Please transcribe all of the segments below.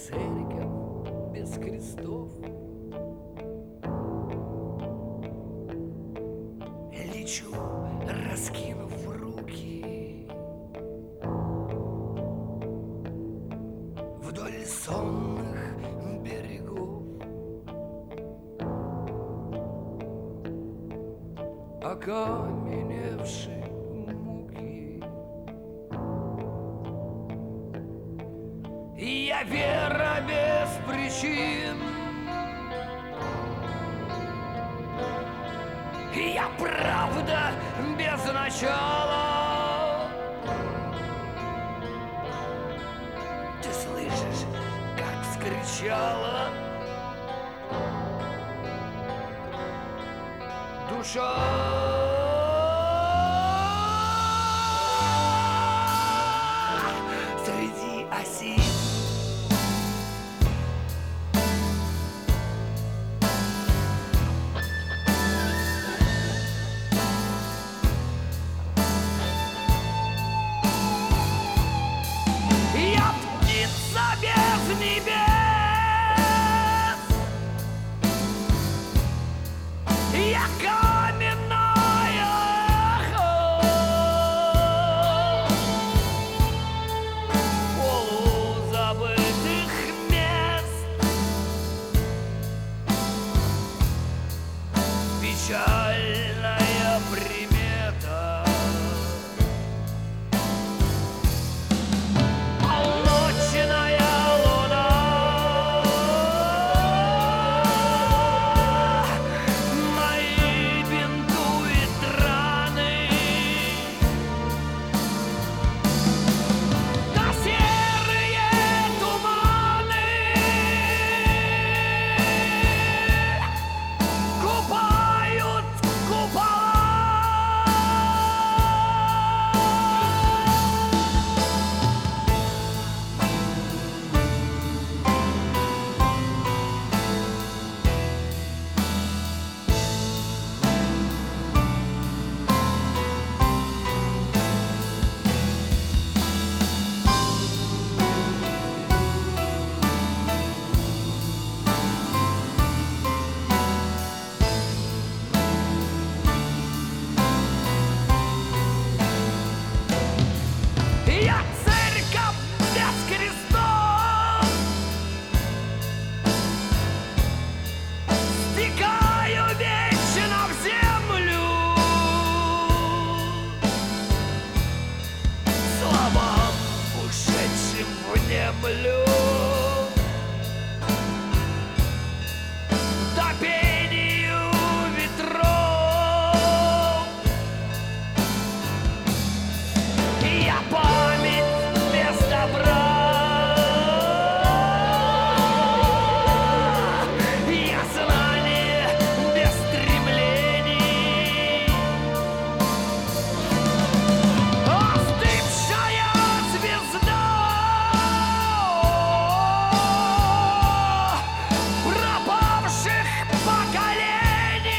церковь без крестов. Лечу, раскинув руки, вдоль сонных берегов, окаменевшей муки. Я вера без причин, я правда без начала. Ты слышишь, как вскричала душа среди осин. Я птица без небес, я каменное эхо полузабытых мест, печальная примета. Полночная луна, мои бинтует раны, да серые туманы купают купола. Я церковь без крестов, стекаю вечно в землю, словам ушедшим внемлю, да пению ветров. Я память без добра, я знание без стремлений, остывшая звезда пропавших поколений.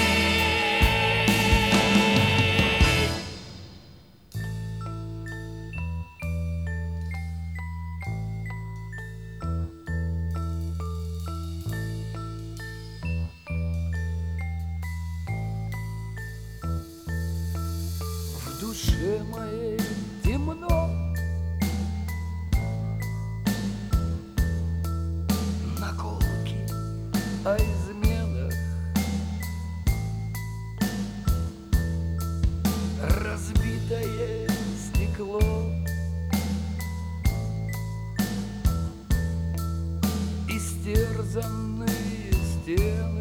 В душе моей темно, наколки о изменах, разбитое стекло, истерзанные стены.